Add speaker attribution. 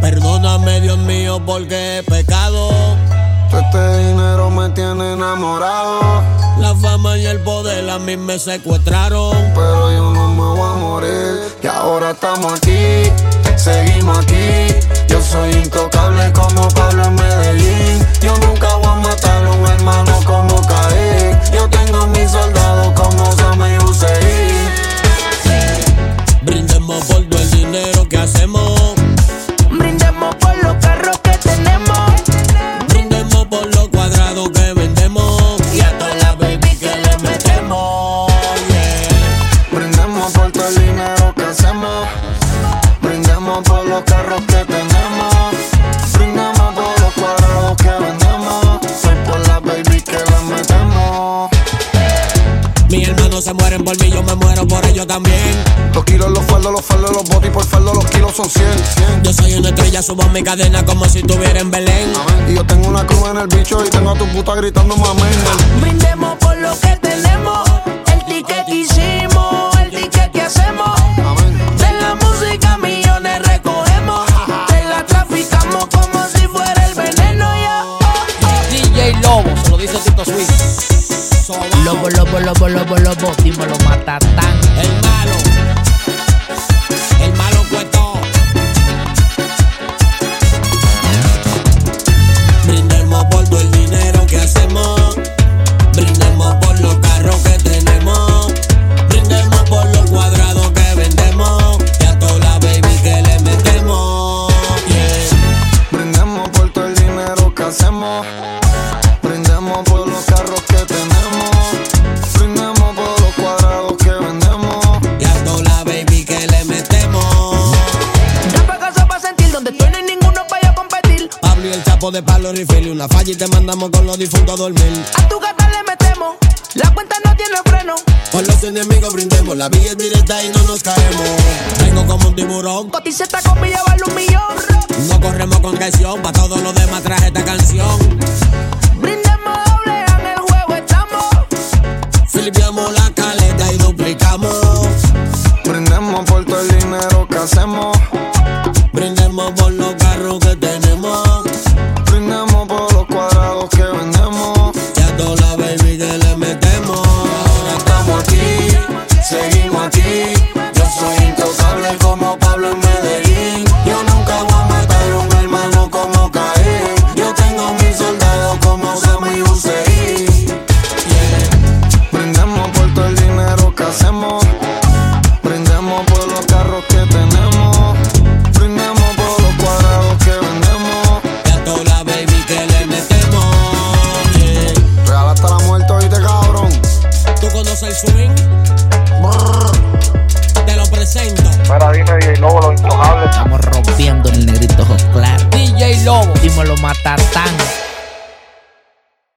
Speaker 1: Perdóname, Dios mío, porque he pecado.
Speaker 2: Este dinero me tiene enamorado.
Speaker 1: La fama y el poder a mí me secuestraron.
Speaker 2: Pero yo no me voy a morir. Y ahora estamos aquí, seguimos aquí. Yo soy intocable como Pablo en Medellín. Yo nunca voy a matar a un hermano como Caín. Yo tengo mis soldados como Osama y Hussein.
Speaker 1: Brindemos por todo el dinero que hacemos.
Speaker 3: Brindemos por los carros que tenemos.
Speaker 1: Brindemos por los cuadrados que vendemos. Y a todas las baby que le metemos.
Speaker 2: Brindemos por todo el dinero que hacemos. Brindemos por los carros que tenemos. Brindemos por los cuadrados que vendemos. Soy por la baby que le metemos.
Speaker 1: Mis hermanos se mueren por mí, yo me muero por ellos también.
Speaker 2: Los kilos, los faldos, los botes y por faldo los kilos son 100.
Speaker 1: Yo soy una estrella, subo mi cadena como si estuviera en Belén.
Speaker 2: Y yo tengo una cruz en el bicho y tengo a tu puta gritando mamén.
Speaker 3: Brindemos por lo que tenemos. El ticket que hicimos, el ticket que hacemos. De la música millones recogemos. Te la traficamos como si fuera el veneno, ya.
Speaker 4: DJ Lobo, se lo dice Tito Swift. Lobo, lobo, lobo, lobo, lobo, dímelo, Matatán.
Speaker 1: El malo cueto. Brindemos por todo el dinero que hacemos. Brindemos por los carros que tenemos. Brindemos por los cuadrados que vendemos. Y a toda la baby que le metemos.
Speaker 2: Brindemos por todo el dinero que hacemos. Brindemos por los carros que tenemos. Brindemos por los cuadrados que vendemos.
Speaker 1: Y a toda la baby que le metemos.
Speaker 3: Rapa casa pa' sentir donde estoy no hay ninguno para yo competir.
Speaker 1: Pablo y el Chapo de Pablo Refill. Una falla y te mandamos con los difuntos a dormir.
Speaker 3: A tu gata le metemos. La cuenta no tiene freno.
Speaker 1: Con los enemigos brindemos. La vía es directa y no nos caemos. Vengo como un tiburón.
Speaker 3: Coticeta con mi vale 1 millón.
Speaker 1: No corremos con canción. Pa' todos los demás traje esta canción.
Speaker 3: Brindemos doble, en el juego estamos.
Speaker 1: Filipiamos la caleta y duplicamos.
Speaker 2: Brindemos por todo el dinero que hacemos.
Speaker 1: Brindemos por los carros que tenemos.
Speaker 2: Brindemos por los cuadrados que vendemos.
Speaker 1: Y a toda la baby que le metemos.
Speaker 2: Ahora estamos aquí, seguimos aquí. Yo soy intocable como Pablo en Medellín. Yo nunca voy a matar a un hermano como Caín. Yo tengo mis soldados como Osama y Hussein. Brindemos por todo el dinero que hacemos. Brindemos por los carros que tenemos. Brindemos por los cuadrados que vendemos.
Speaker 1: Y a toda la baby que le metemos.
Speaker 2: Real hasta la muerte, oíste, cabrón.
Speaker 1: ¿Tú conoces el swing? Te lo presento.
Speaker 5: Mira, dime, DJ Lobo, los intocables.
Speaker 4: Estamos rompiendo en el negrito ojo claro. DJ Lobo, dímelo, Matatán.